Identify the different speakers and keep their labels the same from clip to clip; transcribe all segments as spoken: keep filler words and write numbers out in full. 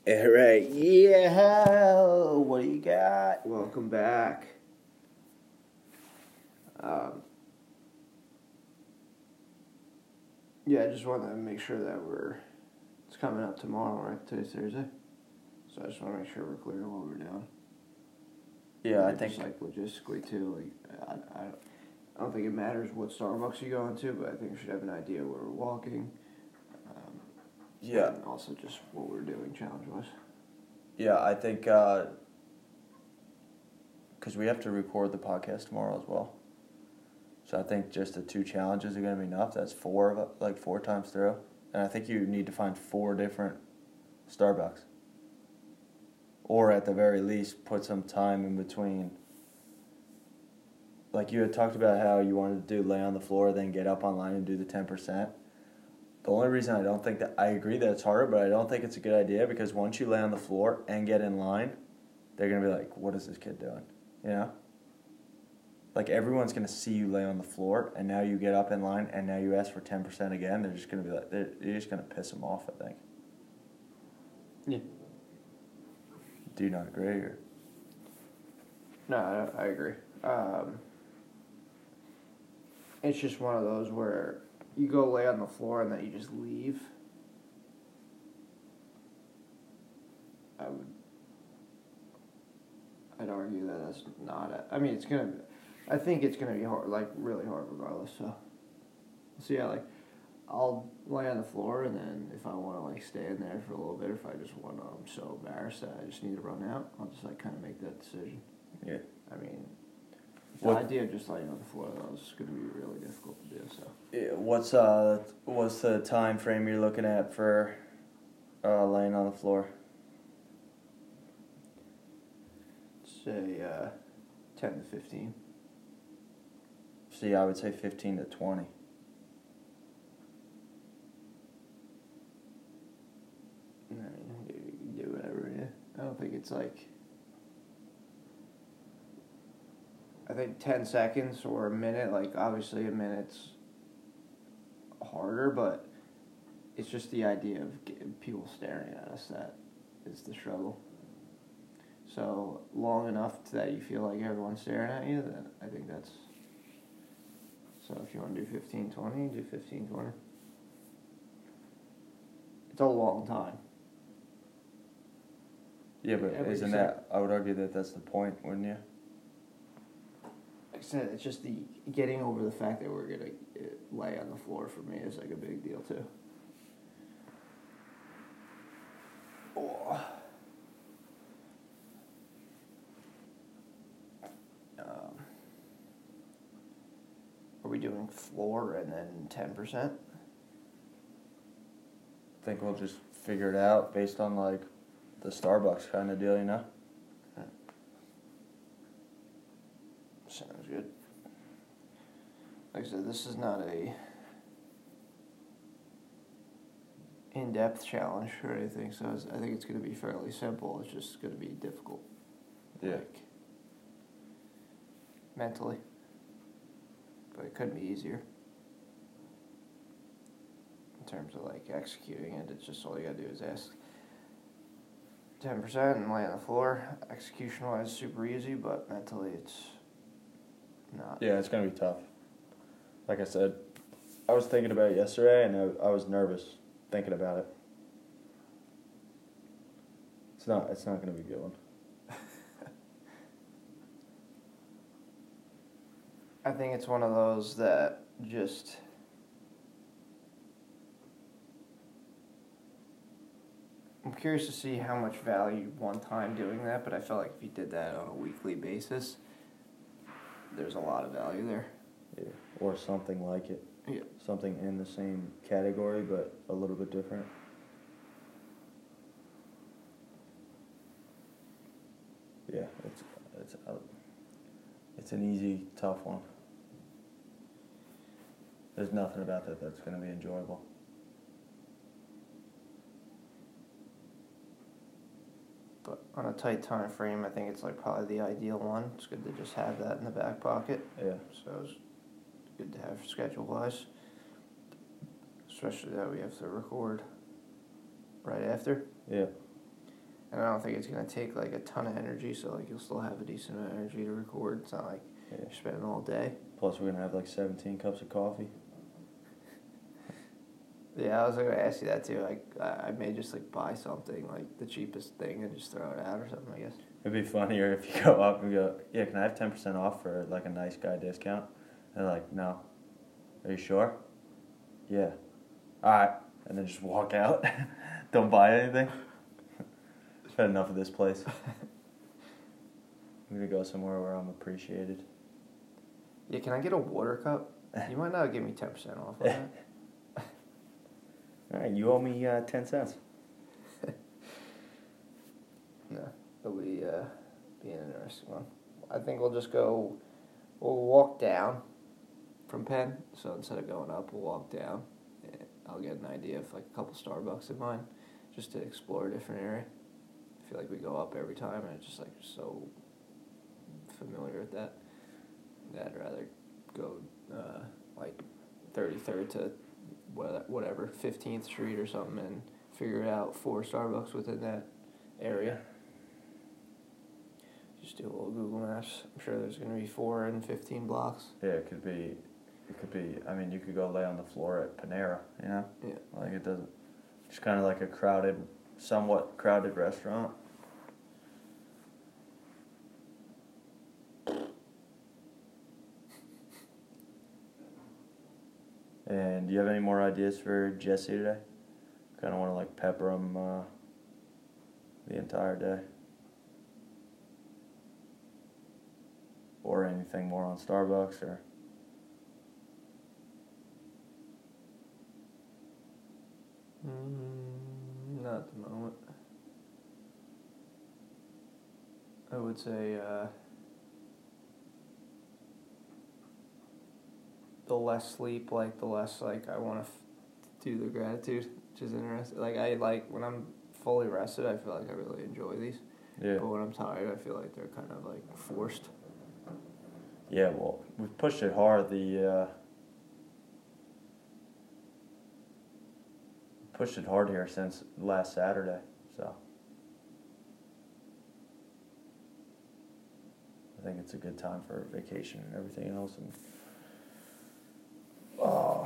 Speaker 1: All right, yeah. What do you got? Welcome back. Um, yeah, I just wanted to make sure that we're. It's coming up tomorrow, right? Today's Thursday, so I just want to make sure we're clear on what we're doing.
Speaker 2: Yeah,
Speaker 1: like,
Speaker 2: I think
Speaker 1: just like logistically too. Like, I, I, I don't think it matters what Starbucks you go into, but I think we should have an idea where we're walking. Um,
Speaker 2: yeah,
Speaker 1: and also just what we're doing challenge wise.
Speaker 2: yeah. I think because uh, we have to record the podcast tomorrow as well. So I think just the two challenges are going to be enough. That's four of it, like four times through, and I think you need to find four different Starbucks, or at the very least, put some time in between. Like you had talked about how you wanted to do lay on the floor, then get up online and do the ten percent. The only reason I don't think that, I agree that it's harder, but I don't think it's a good idea because once you lay on the floor and get in line, they're going to be like, what is this kid doing? You know? Like everyone's going to see you lay on the floor and now you get up in line and now you ask for ten percent again. They're just going to be like, they're, you're just going to piss them off, I think.
Speaker 1: Yeah.
Speaker 2: Do you not agree? Or?
Speaker 1: No, I, I agree. Um, it's just one of those where you go lay on the floor and then you just leave. I would. I'd argue that that's not. A, I mean, it's gonna. I think it's gonna be hard, like really hard, regardless. So, so yeah, like I'll lay on the floor, and then if I want to like stay in there for a little bit, if I just want to, I'm so embarrassed that I just need to run out, I'll just like kind of make that decision.
Speaker 2: Yeah.
Speaker 1: I mean, the
Speaker 2: What?
Speaker 1: idea of just laying on the floor though is going to be really difficult to do. So.
Speaker 2: Yeah, what's uh what's the time frame you're looking at for uh, laying on the floor?
Speaker 1: Say uh, ten to fifteen.
Speaker 2: See, I would say fifteen to twenty.
Speaker 1: I mean, you can do whatever. Yeah, I don't think it's like. I think ten seconds or a minute. Like obviously, a minute's harder, but it's just the idea of getting people staring at us that is the struggle. So long enough that you feel like everyone's staring at you, then I think that's. So if you want to do fifteen, twenty, do fifteen, twenty. It's a long time.
Speaker 2: Yeah, but
Speaker 1: Every
Speaker 2: isn't
Speaker 1: sec-
Speaker 2: that, I would argue that that's the point, wouldn't you?
Speaker 1: Like I said, it's just the getting over the fact that we're gonna uh, lay on the floor for me is like a big deal too. Oh. Um, are we doing floor and then ten percent?
Speaker 2: I think we'll just figure it out based on, like, the Starbucks kind of deal, you know?
Speaker 1: Sounds good. Like I said, this is not a in-depth challenge or anything, so it's, I think it's going to be fairly simple. It's just going to be difficult.
Speaker 2: Yeah.
Speaker 1: Like, mentally. But it could be easier. In terms of, like, executing it, it's just all you got to do is ask ten percent and lay on the floor. Execution-wise, super easy, but mentally it's not.
Speaker 2: Yeah, it's going to be tough. Like I said, I was thinking about it yesterday, and I, I was nervous thinking about it. It's not, it's not going to be a good one.
Speaker 1: I think it's one of those that just I'm curious to see how much value one time doing that, but I felt like if you did that on a weekly basis, there's a lot of value there.
Speaker 2: Yeah, or something like it.
Speaker 1: Yeah.
Speaker 2: Something in the same category, but a little bit different. Yeah, it's it's uh, it's an easy, tough one. There's nothing about that that's going to be enjoyable.
Speaker 1: But on a tight time frame, I think it's like probably the ideal one. It's good to just have that in the back pocket.
Speaker 2: Yeah.
Speaker 1: So it's good to have schedule wise. Especially that we have to record right after.
Speaker 2: Yeah.
Speaker 1: And I don't think it's gonna take like a ton of energy, so like you'll still have a decent amount of energy to record. It's not like
Speaker 2: Yeah.
Speaker 1: you're spending all day.
Speaker 2: Plus, we're gonna have like seventeen cups of coffee.
Speaker 1: Yeah, I was gonna ask you that too. Like, I I may just like buy something like the cheapest thing and just throw it out or something. I guess.
Speaker 2: It'd be funnier if you go up and go, yeah, can I have ten percent off for like a nice guy discount? And they're like, no. Are you sure? Yeah. All right. And then just walk out. Don't buy anything. I've had enough of this place. I'm going to go somewhere where I'm appreciated.
Speaker 1: Yeah, can I get a water cup? You might not give me ten percent off on that.
Speaker 2: All right, you owe me uh, ten cents.
Speaker 1: No, it'll be, uh, be an interesting one. I think we'll just go, we'll walk down from Penn. So instead of going up, we'll walk down. And I'll get an idea of like a couple Starbucks in mind just to explore a different area. I feel like we go up every time and it's just like so familiar with that. Yeah, I'd rather go uh, like thirty-third to whatever, fifteenth Street or something and figure out four Starbucks within that area. Just do a little Google Maps. I'm sure there's going to be four and fifteen blocks.
Speaker 2: Yeah, it could be, it could be, I mean, you could go lay on the floor at Panera, you know?
Speaker 1: Yeah.
Speaker 2: Like it doesn't, it's kind of like a crowded, somewhat crowded restaurant. And do you have any more ideas for Jesse today? Kind of want to like pepper him uh, the entire day. Or anything more on Starbucks or...
Speaker 1: Mm, not at the moment. I would say uh, the less sleep, like the less like I want to f- do the gratitude, which is interesting. Like I like when I'm fully rested, I feel like I really enjoy these.
Speaker 2: Yeah.
Speaker 1: But when I'm tired, I feel like they're kind of like forced.
Speaker 2: Yeah, well, we've pushed it hard. The uh, pushed it hard here since last Saturday, so I think it's a good time for vacation and everything else. And uh,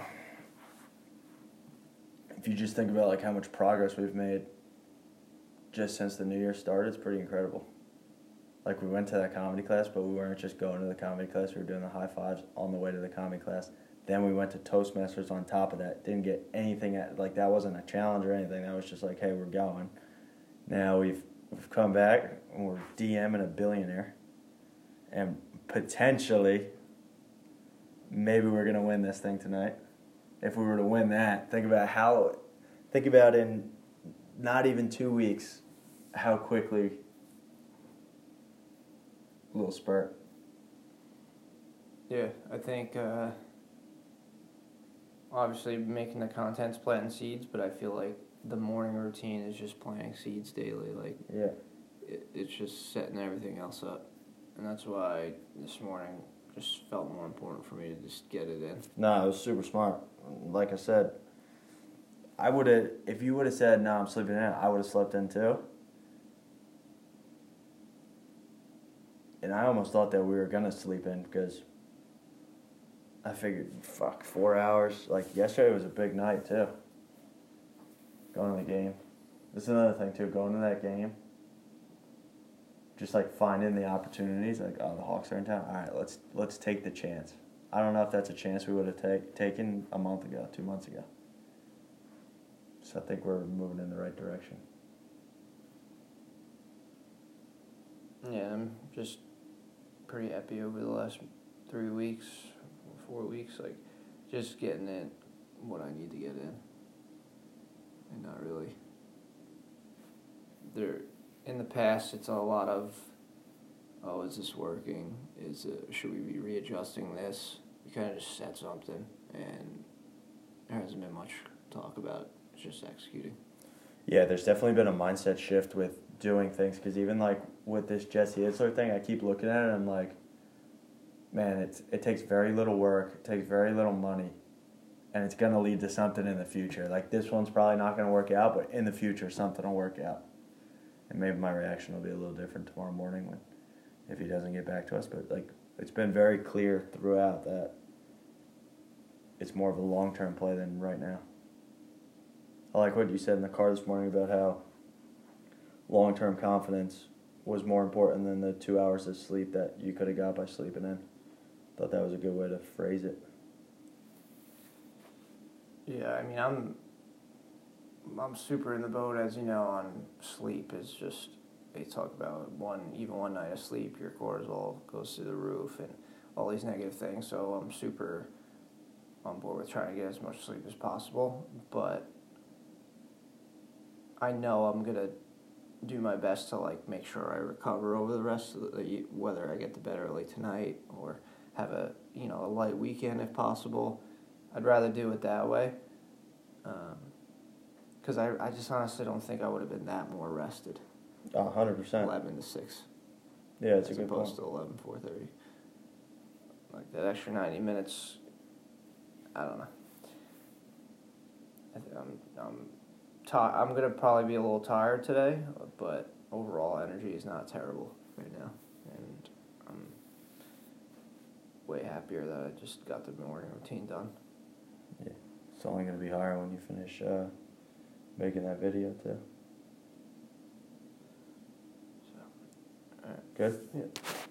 Speaker 2: if you just think about like how much progress we've made just since the new year started, it's pretty incredible. Like, we went to that comedy class, but we weren't just going to the comedy class. We were doing the high fives on the way to the comedy class. Then we went to Toastmasters on top of that. Didn't get anything, at, like, that wasn't a challenge or anything. That was just like, hey, we're going. Now we've we've come back, and we're DMing a billionaire. And potentially, maybe we're going to win this thing tonight. If we were to win that, think about how, think about in not even two weeks, how quickly... little spurt.
Speaker 1: Yeah, I think uh, obviously making the content's planting seeds, but I feel like the morning routine is just planting seeds daily. Like,
Speaker 2: yeah,
Speaker 1: it, it's just setting everything else up, and that's why this morning just felt more important for me to just get it in.
Speaker 2: No, it was super smart. Like I said, I would have, if you would have said, no, I'm sleeping in, I would have slept in too. And I almost thought that we were going to sleep in because I figured, fuck, four hours. Like, yesterday was a big night, too. Going to the game. This is another thing, too. Going to that game, just, like, finding the opportunities. Like, oh, the Hawks are in town. All right, let's let's take the chance. I don't know if that's a chance we would have take, taken a month ago, two months ago. So I think we're moving in the right direction.
Speaker 1: Yeah, I'm just pretty happy over the last three weeks, four weeks, like, just getting in what I need to get in. And not really. There, in the past, it's a lot of, oh, is this working? Is it, should we be readjusting this? You kind of just set something, and there hasn't been much talk about it. It's just executing.
Speaker 2: Yeah, there's definitely been a mindset shift with doing things, because even like with this Jesse Itzler thing, I keep looking at it and I'm like, man, it's it takes very little work, it takes very little money, and it's going to lead to something in the future. Like, this one's probably not going to work out, but in the future something will work out. and maybe my reaction will be a little different tomorrow morning when if he doesn't get back to us. But like it's been very clear throughout that it's more of a long term play than right now. I like what you said in the car this morning about how long term confidence was more important than the two hours of sleep that you could have got by sleeping in. Thought that was a good way to phrase it.
Speaker 1: Yeah, I mean, I'm I'm super in the boat, as you know, on sleep. It's just, they talk about one, even one night of sleep, your cortisol goes through the roof and all these negative things. So I'm super on board with trying to get as much sleep as possible. But I know I'm going to do my best to, like, make sure I recover over the rest of the, whether I get to bed early tonight or have a, you know, a light weekend if possible. I'd rather do it that way. Because um, I, I just honestly don't think I would have been that more rested.
Speaker 2: A hundred percent.
Speaker 1: eleven to six.
Speaker 2: Yeah, it's
Speaker 1: as
Speaker 2: a good point.
Speaker 1: opposed to eleven, four thirty. Like that extra ninety minutes, I don't know. I th- I'm, I'm, ti I'm going to probably be a little tired today, but overall energy is not terrible right now. And I'm way happier that I just got the morning routine done.
Speaker 2: Yeah, it's only going to be higher when you finish uh, making that video too.
Speaker 1: So, all right.
Speaker 2: Good?
Speaker 1: Yeah.